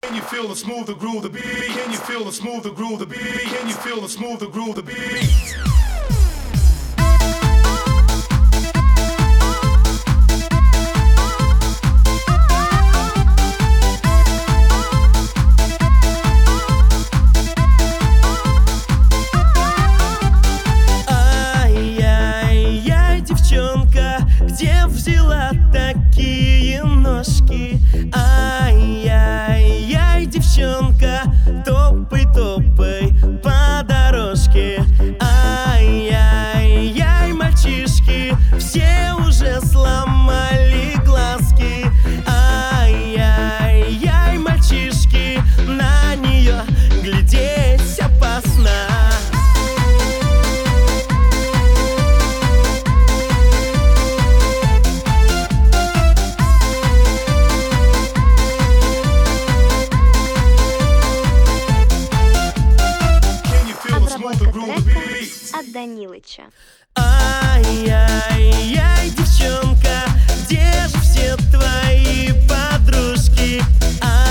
Can you feel the smooth, the groove, the beat? Can you feel the smooth, the groove, the beat? Can you feel the smooth, the groove, the beat? Где взяла такие ножки? Ай-яй-яй, девчонка, топай-топай по дорожке. Ай-яй-яй, мальчишки, все уже сломали глазки. Ай-яй-яй, мальчишки, на нее глядеть опасно. От Данилыча. Ай-яй-яй, девчонка, где же все твои подружки?